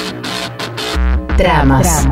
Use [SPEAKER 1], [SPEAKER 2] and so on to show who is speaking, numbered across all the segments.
[SPEAKER 1] Tramas.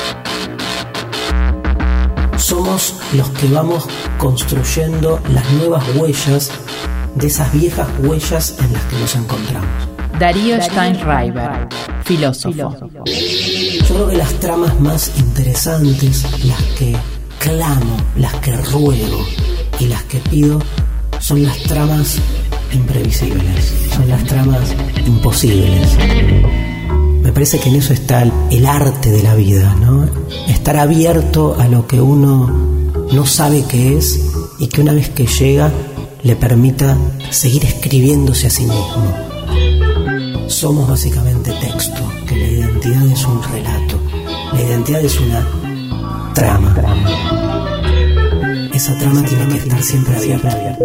[SPEAKER 2] Somos los que vamos construyendo las nuevas huellas de esas viejas huellas en las que nos encontramos.
[SPEAKER 1] Darío Steinreiber, filósofo.
[SPEAKER 2] Yo creo que las tramas más interesantes, las que clamo, las que ruego y las que pido, son las tramas imprevisibles, son las tramas imposibles. Me parece que en eso está el arte de la vida, ¿no? Estar abierto a lo que uno no sabe qué es y que una vez que llega le permita seguir escribiéndose a sí mismo. Somos básicamente texto, que la identidad es un relato, la identidad es una trama. Esa trama tiene que estar siempre abierta.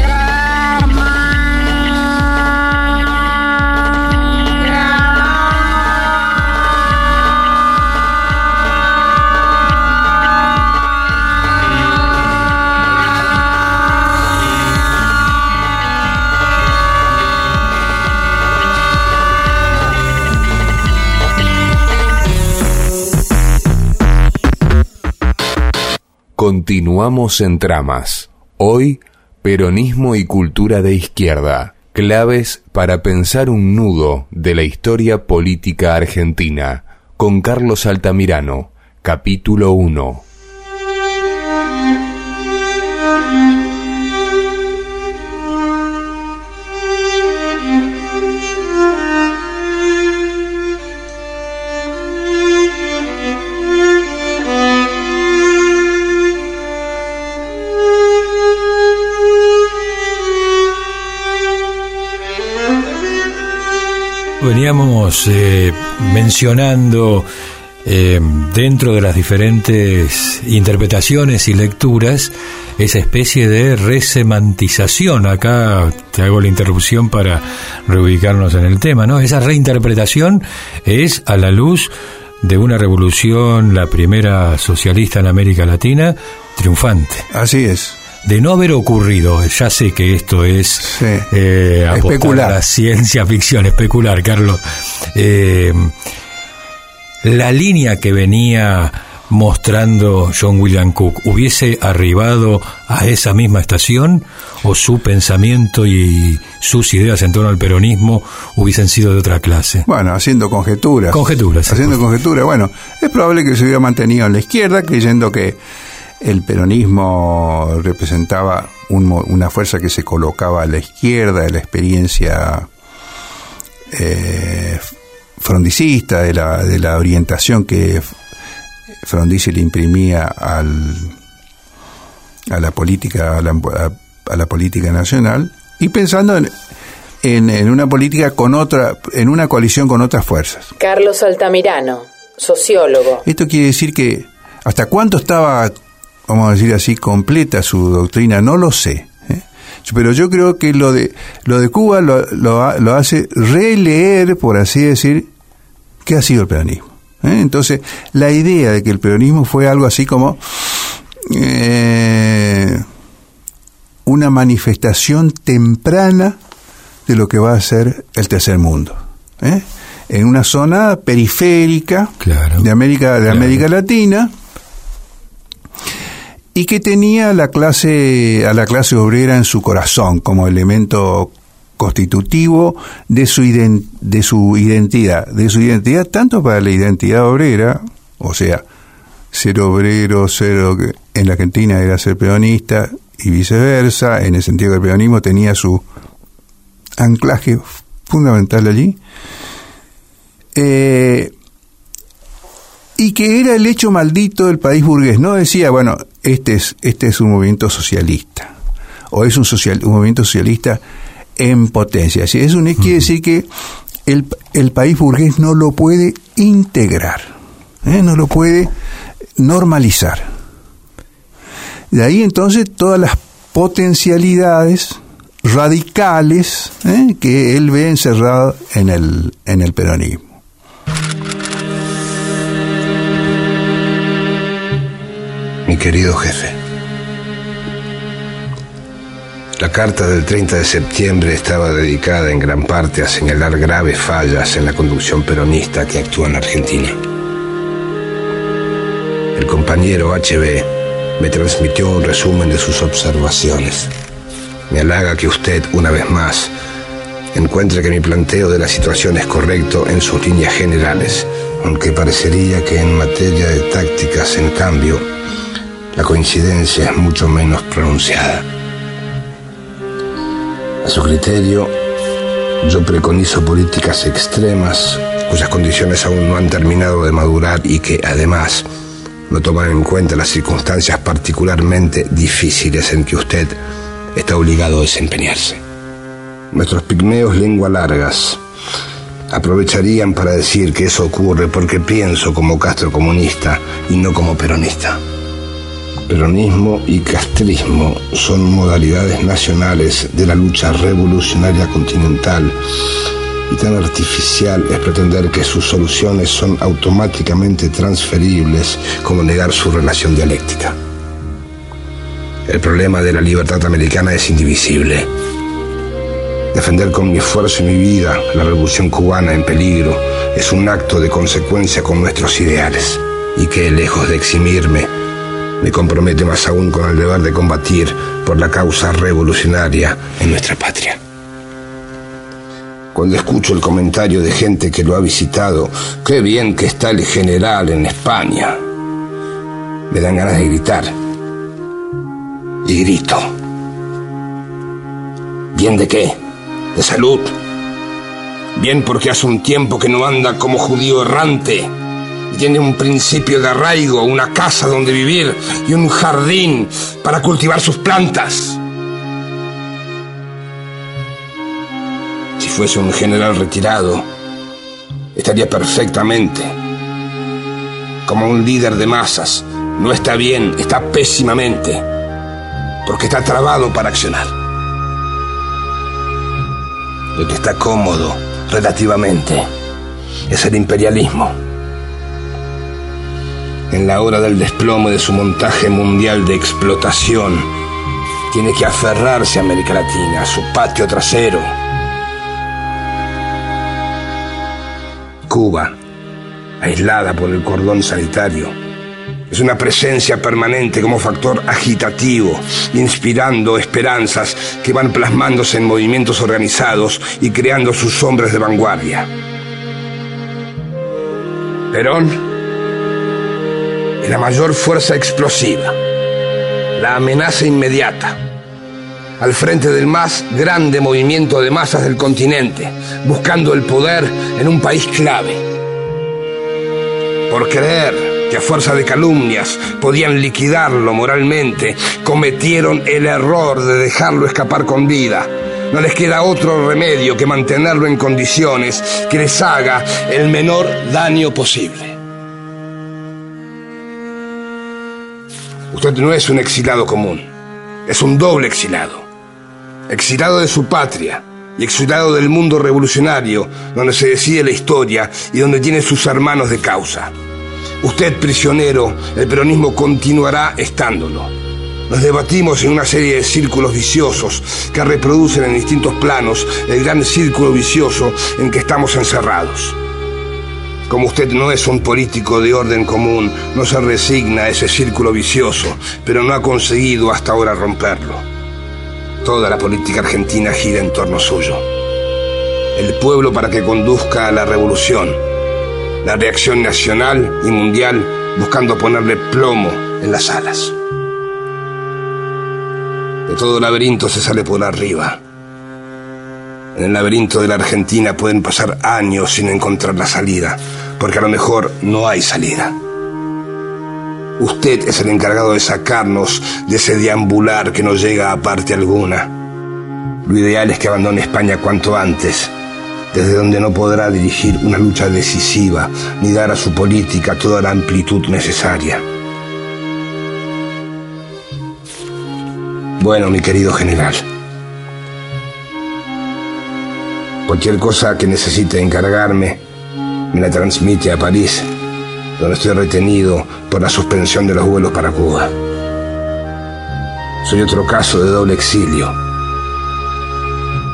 [SPEAKER 3] Continuamos en Tramas. Hoy, peronismo y cultura de izquierda. Claves para pensar un nudo de la historia política argentina. Con Carlos Altamirano. Capítulo 1.
[SPEAKER 4] Veníamos mencionando dentro de las diferentes interpretaciones y lecturas esa especie de resemantización. Acá te hago la interrupción para reubicarnos en el tema, ¿no? Esa reinterpretación es a la luz de una revolución, la primera socialista en América Latina, triunfante.
[SPEAKER 5] Así es.
[SPEAKER 4] De no haber ocurrido, ya sé que esto es
[SPEAKER 5] especular,
[SPEAKER 4] la ciencia ficción, especular, Carlos. La línea que venía mostrando John William Cook, ¿hubiese arribado a esa misma estación o su pensamiento y sus ideas en torno al peronismo hubiesen sido de otra clase?
[SPEAKER 5] Bueno, haciendo conjeturas.
[SPEAKER 4] Haciendo
[SPEAKER 5] conjeturas, bueno, es probable que se hubiera mantenido en la izquierda, creyendo que el peronismo representaba una fuerza que se colocaba a la izquierda de la experiencia frondicista, de la orientación que Frondizi le imprimía a la política nacional, y pensando en una política en una coalición con otras fuerzas.
[SPEAKER 1] Carlos Altamirano, sociólogo.
[SPEAKER 5] Esto quiere decir que hasta cuánto estaba, vamos a decir así, completa su doctrina, no lo sé, pero yo creo que lo de Cuba lo hace releer, por así decir, qué ha sido el peronismo. Entonces, la idea de que el peronismo fue algo así como una manifestación temprana de lo que va a ser el tercer mundo, en una zona periférica, claro, de América Latina, y que tenía a la clase obrera en su corazón como elemento constitutivo de su identidad tanto para la identidad obrera, o sea, ser obrero, en la Argentina era ser peronista y viceversa, en el sentido que el peronismo tenía su anclaje fundamental allí, y que era el hecho maldito del país burgués. No decía, bueno, este es un movimiento socialista, o es un movimiento socialista en potencia. Eso quiere decir que el país burgués no lo puede integrar, no lo puede normalizar. De ahí entonces todas las potencialidades radicales que él ve encerrado en el peronismo.
[SPEAKER 6] Mi querido jefe, La carta del 30 de septiembre estaba dedicada en gran parte a señalar graves fallas en la conducción peronista que actúa en Argentina. El compañero HB me transmitió un resumen de sus observaciones. Me halaga que usted, una vez más, encuentre que mi planteo de la situación es correcto en sus líneas generales, aunque parecería que en materia de tácticas, en cambio, la coincidencia es mucho menos pronunciada. A su criterio, yo preconizo políticas extremas cuyas condiciones aún no han terminado de madurar y que, además, no toman en cuenta las circunstancias particularmente difíciles en que usted está obligado a desempeñarse. Nuestros pigmeos lengua largas aprovecharían para decir que eso ocurre porque pienso como castrocomunista y no como peronista. Peronismo y castrismo son modalidades nacionales de la lucha revolucionaria continental, y tan artificial es pretender que sus soluciones son automáticamente transferibles como negar su relación dialéctica. El problema de la libertad americana es indivisible. Defender con mi esfuerzo y mi vida la revolución cubana en peligro es un acto de consecuencia con nuestros ideales, y que, lejos de eximirme, me compromete más aún con el deber de combatir por la causa revolucionaria en nuestra patria. Cuando escucho el comentario de gente que lo ha visitado, qué bien que está el general en España, me dan ganas de gritar. Y grito. ¿Bien de qué? De salud. Bien porque hace un tiempo que no anda como judío errante y tiene un principio de arraigo, una casa donde vivir y un jardín para cultivar sus plantas. Si fuese un general retirado, estaría perfectamente. Como un líder de masas, no está bien, está pésimamente, porque está trabado para accionar. El que está cómodo, relativamente, es el imperialismo. En la hora del desplome de su montaje mundial de explotación, tiene que aferrarse a América Latina, a su patio trasero. Cuba, aislada por el cordón sanitario, es una presencia permanente como factor agitativo, inspirando esperanzas que van plasmándose en movimientos organizados y creando sus hombres de vanguardia. Perón es la mayor fuerza explosiva, la amenaza inmediata, al frente del más grande movimiento de masas del continente, buscando el poder en un país clave. Por creer que a fuerza de calumnias podían liquidarlo moralmente, cometieron el error de dejarlo escapar con vida. No les queda otro remedio que mantenerlo en condiciones que les haga el menor daño posible. Usted no es un exilado común, es un doble exilado. Exilado de su patria y exilado del mundo revolucionario, donde se decide la historia y donde tiene sus hermanos de causa. Usted prisionero, el peronismo continuará estándolo. Nos debatimos en una serie de círculos viciosos que reproducen en distintos planos el gran círculo vicioso en que estamos encerrados. Como usted no es un político de orden común, no se resigna a ese círculo vicioso, pero no ha conseguido hasta ahora romperlo. Toda la política argentina gira en torno suyo. El pueblo para que conduzca a la revolución. La reacción nacional y mundial buscando ponerle plomo en las alas. De todo laberinto se sale por arriba. En el laberinto de la Argentina pueden pasar años sin encontrar la salida, porque a lo mejor no hay salida. Usted es el encargado de sacarnos de ese deambular que no llega a parte alguna. Lo ideal es que abandone España cuanto antes, desde donde no podrá dirigir una lucha decisiva ni dar a su política toda la amplitud necesaria. Bueno, mi querido general, cualquier cosa que necesite encargarme, me la transmite a París, donde estoy retenido por la suspensión de los vuelos para Cuba. Soy otro caso de doble exilio,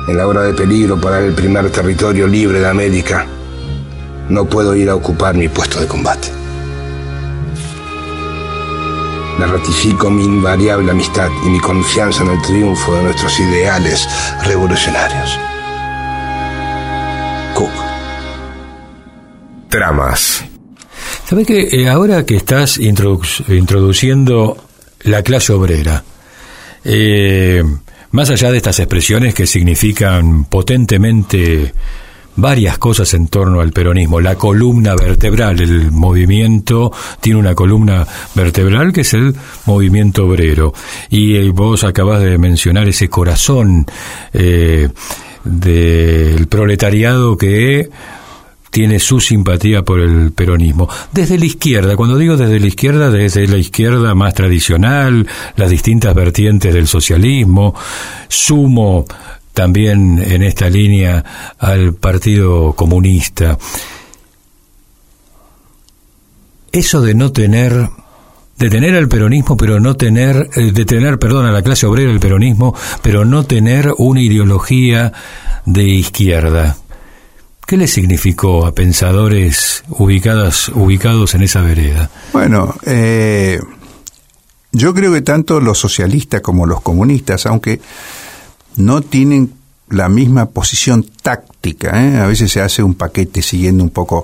[SPEAKER 6] En la hora de peligro para el primer territorio libre de América, no puedo ir a ocupar mi puesto de combate. Le ratifico mi invariable amistad y mi confianza en el triunfo de nuestros ideales revolucionarios. Cook.
[SPEAKER 3] Tramas.
[SPEAKER 4] ¿Sabés que ahora que estás introduciendo la clase obrera, más allá de estas expresiones que significan potentemente varias cosas en torno al peronismo, la columna vertebral, el movimiento tiene una columna vertebral que es el movimiento obrero, y vos acabás de mencionar ese corazón del proletariado que tiene su simpatía por el peronismo. Desde la izquierda, cuando digo desde la izquierda más tradicional, las distintas vertientes del socialismo, sumo también en esta línea al Partido Comunista. Eso de tener al peronismo, pero no tener, a la clase obrera del peronismo, pero no tener una ideología de izquierda. ¿Qué le significó a pensadores ubicados en esa vereda?
[SPEAKER 5] Bueno, yo creo que tanto los socialistas como los comunistas, aunque no tienen la misma posición táctica, a veces se hace un paquete siguiendo un poco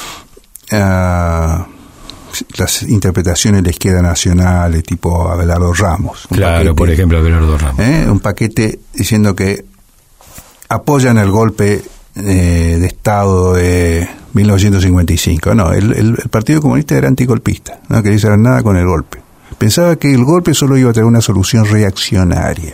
[SPEAKER 5] las interpretaciones de la izquierda nacional, de tipo Abelardo Ramos.
[SPEAKER 4] Claro,
[SPEAKER 5] paquete,
[SPEAKER 4] por ejemplo, Abelardo Ramos.
[SPEAKER 5] Un paquete diciendo que apoyan el golpe de Estado de 1955. No, el Partido Comunista era antigolpista, no quería saber nada con el golpe. Pensaba que el golpe solo iba a tener una solución reaccionaria.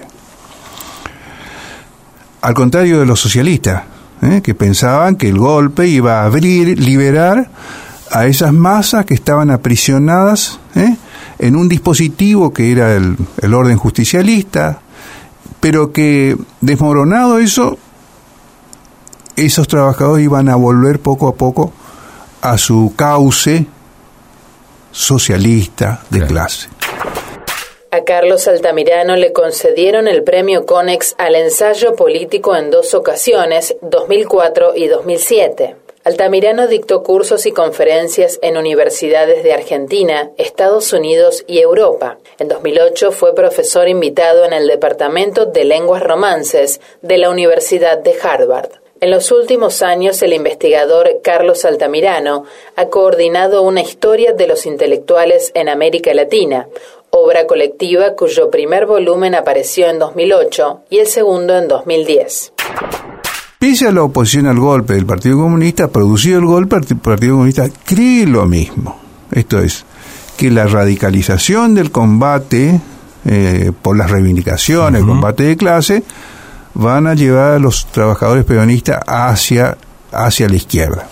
[SPEAKER 5] Al contrario de los socialistas, que pensaban que el golpe iba a liberar a esas masas que estaban aprisionadas en un dispositivo que era el orden justicialista, pero que desmoronado eso, esos trabajadores iban a volver poco a poco a su cauce socialista de clase.
[SPEAKER 1] A Carlos Altamirano le concedieron el premio Konex al ensayo político en 2 ocasiones, 2004 y 2007. Altamirano dictó cursos y conferencias en universidades de Argentina, Estados Unidos y Europa. En 2008 fue profesor invitado en el Departamento de Lenguas Romances de la Universidad de Harvard. En los últimos años, el investigador Carlos Altamirano ha coordinado una historia de los intelectuales en América Latina, obra colectiva cuyo primer volumen apareció en 2008 y el segundo en 2010.
[SPEAKER 5] Pese a la oposición al golpe del Partido Comunista, producido el golpe, el Partido Comunista cree lo mismo. Esto es, que la radicalización del combate por las reivindicaciones, el combate de clase, van a llevar a los trabajadores peronistas hacia la izquierda.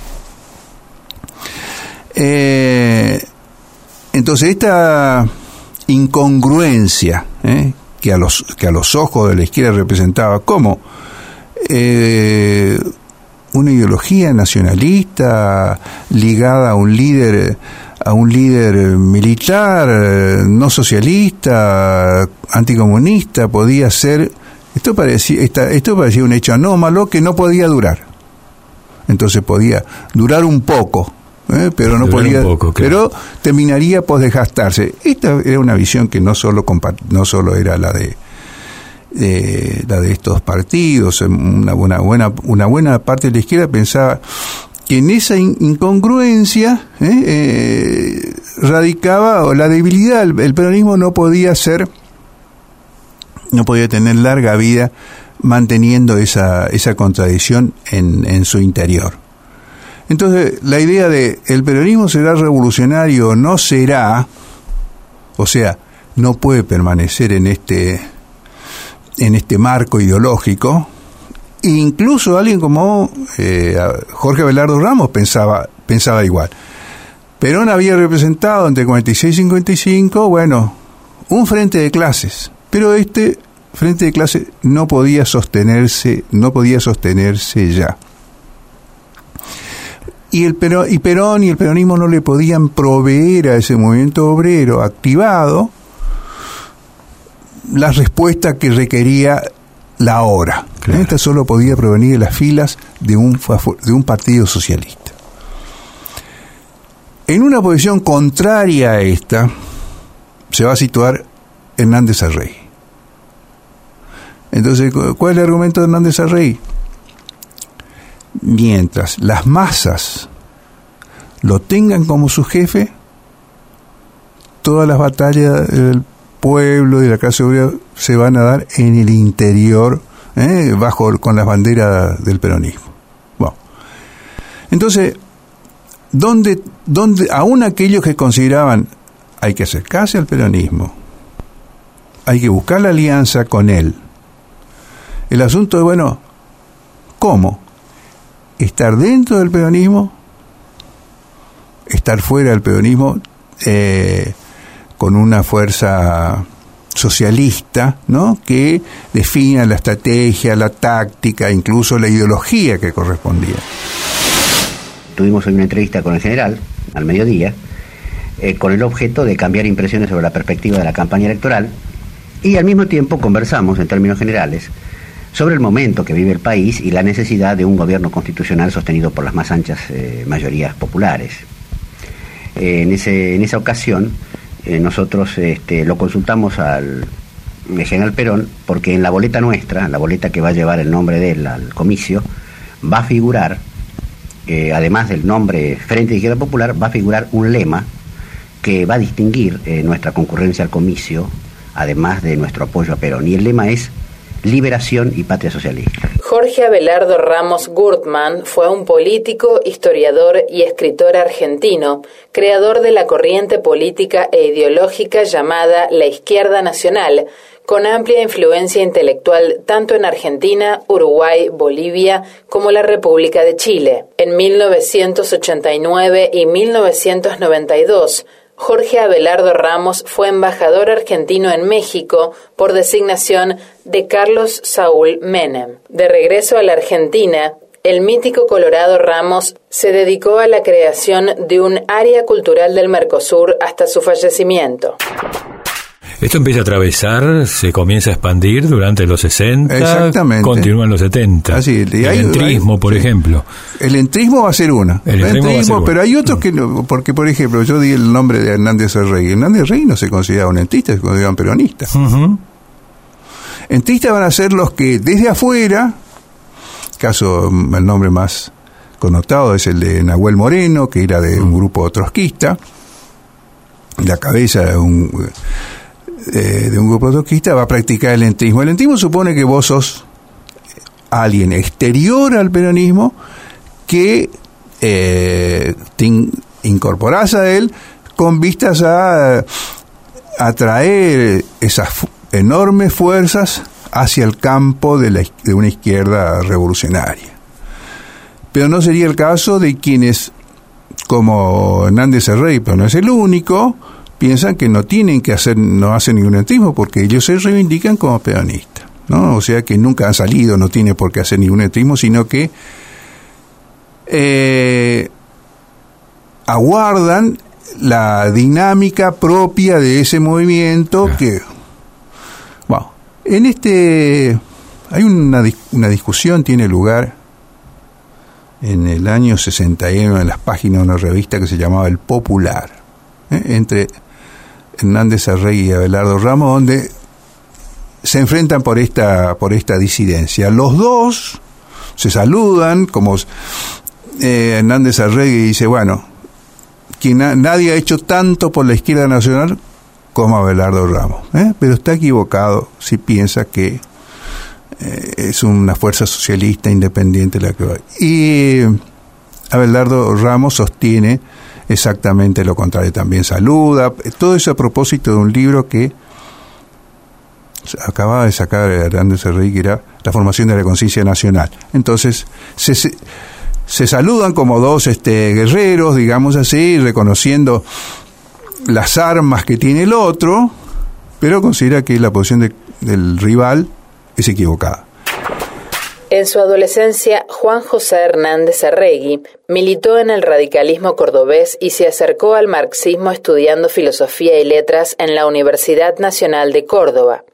[SPEAKER 5] Entonces esta incongruencia que a los ojos de la izquierda representaba como una ideología nacionalista ligada a un líder militar, no socialista, anticomunista, podía ser. Esto parecía un hecho anómalo que no podía durar. Entonces podía durar un poco, pero no podía, claro. Pero terminaría por desgastarse. Esta era una visión que no solo era la de estos partidos. Una buena parte de la izquierda pensaba que en esa incongruencia radicaba la debilidad. El peronismo no podía tener larga vida manteniendo esa contradicción en su interior. Entonces, la idea de el peronismo será revolucionario o no será, o sea, no puede permanecer en este marco ideológico. Incluso alguien como Jorge Abelardo Ramos pensaba igual. Perón había representado entre 46 y 55, un frente de clases. Pero este frente de clase no podía sostenerse ya. Y Perón y el peronismo no le podían proveer a ese movimiento obrero activado la respuesta que requería la hora. Claro. Esta solo podía provenir de las filas de un partido socialista. En una posición contraria a esta se va a situar Hernández Arregui. Entonces, ¿cuál es el argumento de Hernández Arregui? Mientras las masas lo tengan como su jefe, todas las batallas del pueblo y de la clase obrera se van a dar en el interior, con las banderas del peronismo. Bueno. Entonces, ¿dónde aún aquellos que consideraban hay que acercarse al peronismo, hay que buscar la alianza con él? El asunto es, bueno, ¿cómo? Estar dentro del peronismo, estar fuera del peronismo, con una fuerza socialista, ¿no?, que defina la estrategia, la táctica, incluso la ideología que correspondía.
[SPEAKER 7] Tuvimos hoy una entrevista con el general, al mediodía, con el objeto de cambiar impresiones sobre la perspectiva de la campaña electoral, y al mismo tiempo conversamos, en términos generales, sobre el momento que vive el país y la necesidad de un gobierno constitucional sostenido por las más anchas mayorías populares. En esa ocasión, nosotros lo consultamos al general Perón, porque en la boleta nuestra, la boleta que va a llevar el nombre de él al comicio, va a figurar, además del nombre Frente de Izquierda Popular, va a figurar un lema que va a distinguir nuestra concurrencia al comicio, además de nuestro apoyo a Perón. Y el lema es Liberación y Patria Socialista.
[SPEAKER 1] Jorge Abelardo Ramos Gurtmann fue un político, historiador y escritor argentino, creador de la corriente política e ideológica llamada la Izquierda Nacional, con amplia influencia intelectual tanto en Argentina, Uruguay, Bolivia, como la República de Chile. En 1989 y 1992, Jorge Abelardo Ramos fue embajador argentino en México por designación de Carlos Saúl Menem. De regreso a la Argentina, el mítico Colorado Ramos se dedicó a la creación de un área cultural del Mercosur hasta su fallecimiento.
[SPEAKER 4] Esto empieza a atravesar, se comienza a expandir durante los 60,
[SPEAKER 5] exactamente,
[SPEAKER 4] continúa en los 70.
[SPEAKER 5] Así,
[SPEAKER 4] el entrismo, por ejemplo.
[SPEAKER 5] El entrismo va a ser una. El entrismo, pero hay otros que no, porque, por ejemplo, yo di el nombre de Hernández Arregui. Hernández Arregui no se consideraba un entrista, se consideraba un peronista. Uh-huh. Entristas van a ser los que desde afuera, caso, el nombre más connotado es el de Nahuel Moreno, que era de un grupo trotskista, la cabeza de un grupo trotskista, va a practicar el entrismo. El entrismo supone que vos sos alguien exterior al peronismo que te incorporás a él con vistas a atraer esas enormes fuerzas hacia el campo de una izquierda revolucionaria. Pero no sería el caso de quienes, como Hernández Arregui, pero no es el único, piensan que no hacen ningún entrismo porque ellos se reivindican como peronistas, ¿no? O sea que nunca han salido, no tiene por qué hacer ningún entrismo, sino que aguardan la dinámica propia de ese movimiento que, bueno, hay una discusión, tiene lugar en el año 61 en las páginas de una revista que se llamaba El Popular, entre Hernández Arregui y Abelardo Ramos, donde se enfrentan por esta disidencia. Los dos se saludan, como Hernández Arregui dice, bueno, nadie ha hecho tanto por la izquierda nacional como Abelardo Ramos, pero está equivocado si piensa que es una fuerza socialista independiente la que va. Y Abelardo Ramos sostiene exactamente lo contrario, también saluda, todo eso a propósito de un libro que acababa de sacar Hernández Arregui, que era La formación de la conciencia nacional. Entonces se saludan como dos guerreros, digamos así, reconociendo las armas que tiene el otro, pero considera que la posición del rival es equivocada.
[SPEAKER 1] En su adolescencia, Juan José Hernández Arregui militó en el radicalismo cordobés y se acercó al marxismo estudiando filosofía y letras en la Universidad Nacional de Córdoba.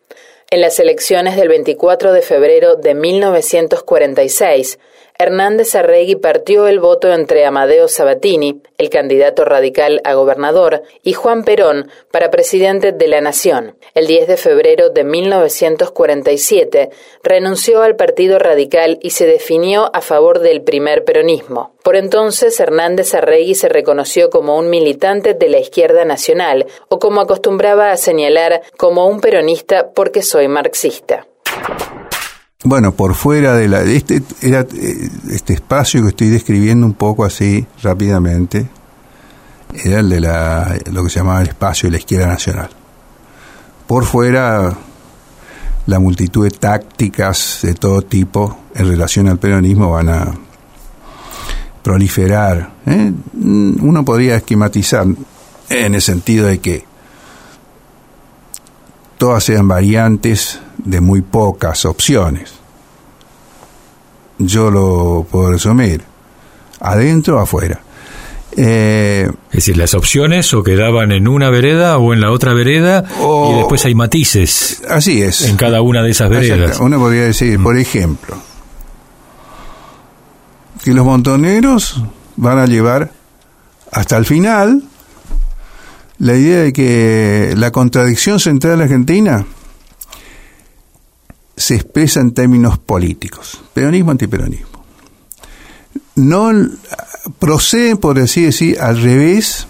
[SPEAKER 1] En las elecciones del 24 de febrero de 1946, Hernández Arregui partió el voto entre Amadeo Sabatini, el candidato radical a gobernador, y Juan Perón para presidente de la Nación. El 10 de febrero de 1947 renunció al Partido Radical y se definió a favor del primer peronismo. Por entonces, Hernández Arregui se reconoció como un militante de la izquierda nacional, o como acostumbraba a señalar, como un peronista porque soy marxista.
[SPEAKER 5] Bueno, por fuera de este espacio que estoy describiendo un poco así rápidamente, era el de lo que se llamaba el espacio de la izquierda nacional. Por fuera, la multitud de tácticas de todo tipo en relación al peronismo van a proliferar. Uno podría esquematizar en el sentido de que todas sean variantes de muy pocas opciones. Yo lo puedo resumir: adentro o afuera.
[SPEAKER 4] Es decir, las opciones o quedaban en una vereda o en la otra vereda, y después hay matices.
[SPEAKER 5] Así es.
[SPEAKER 4] En cada una de esas veredas.
[SPEAKER 5] Exacto. Uno podría decir, por ejemplo, que los montoneros van a llevar hasta el final la idea de que la contradicción central argentina se expresa en términos políticos: peronismo, antiperonismo. No proceden, por así decir, al revés,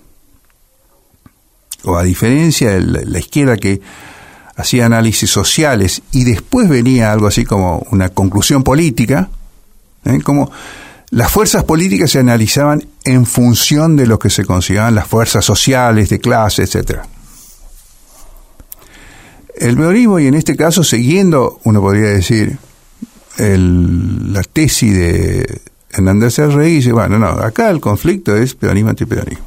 [SPEAKER 5] o a diferencia de la izquierda que hacía análisis sociales y después venía algo así como una conclusión política, como las fuerzas políticas se analizaban en función de lo que se consideraban las fuerzas sociales, de clase, etcétera. El peronismo, y en este caso siguiendo, uno podría decir, la tesis de Hernández Arregui, dice, bueno, no, acá el conflicto es peronismo-antiperonismo.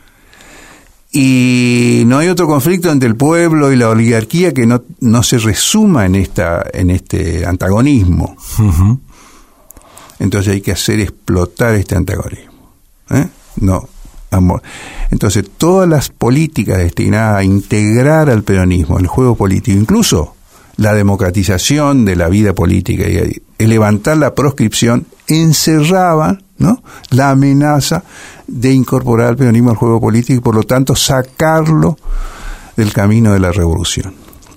[SPEAKER 5] Y no hay otro conflicto entre el pueblo y la oligarquía que no se resuma en este antagonismo. Uh-huh. Entonces hay que hacer explotar este antagonismo. No, amor. Entonces todas las políticas destinadas a integrar al peronismo, el juego político, incluso la democratización de la vida política y el levantar la proscripción, encerraban, ¿no?, la amenaza de incorporar al peronismo al juego político y por lo tanto sacarlo del camino de la revolución.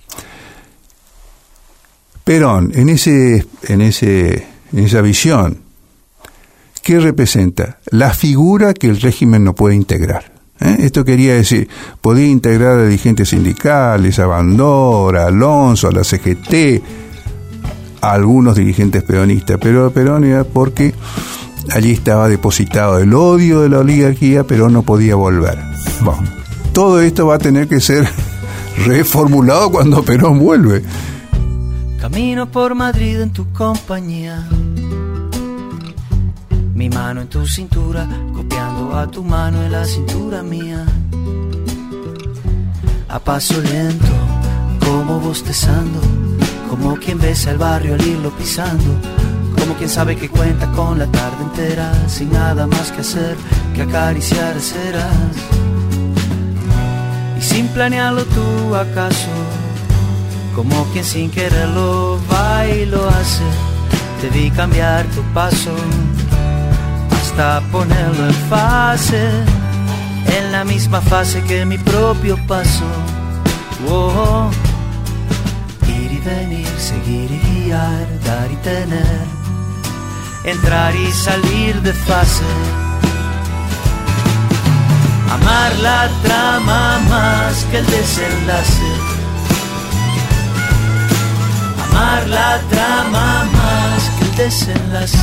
[SPEAKER 5] Perón, en esa visión, ¿qué representa? La figura que el régimen no puede integrar. Esto quería decir, podía integrar a dirigentes sindicales, a Bandora, a Alonso, a la CGT, a algunos dirigentes peronistas, pero Perón era porque allí estaba depositado el odio de la oligarquía, pero no podía volver. Bueno, todo esto va a tener que ser reformulado cuando Perón vuelve.
[SPEAKER 8] Camino por Madrid en tu compañía, mi mano en tu cintura, copiando a tu mano en la cintura mía. A paso lento, como bostezando, como quien besa el barrio al irlo pisando, como quien sabe que cuenta con la tarde entera, sin nada más que hacer que acariciar ceras. Y sin planearlo tú acaso, como quien sin quererlo va y lo hace, te vi cambiar tu paso hasta ponerlo en fase, en la misma fase que mi propio paso. Oh, ir y venir, seguir y guiar, dar y tener, entrar y salir de fase. Amar la trama más que el desenlace. Amar la trama más que el desenlace.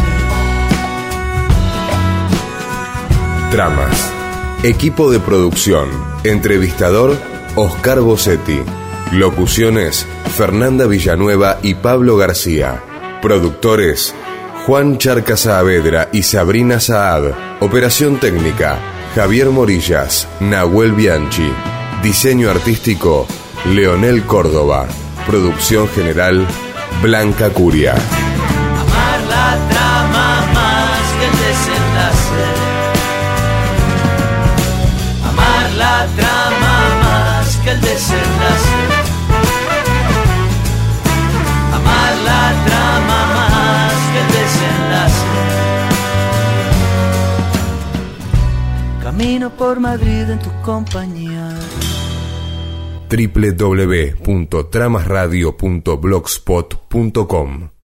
[SPEAKER 3] Tramas. Equipo de producción. Entrevistador, Oscar Bossetti. Locuciones, Fernanda Villanueva y Pablo García. Productores, Juan Charca Saavedra y Sabrina Saad. Operación técnica, Javier Morillas, Nahuel Bianchi. Diseño artístico, Leonel Córdoba. Producción general, Blanca Curia.
[SPEAKER 8] Amar la trama más que el desenlace. Amar la trama más que el desenlace. Camino por Madrid en tu compañía.
[SPEAKER 3] www.tramasradio.blogspot.com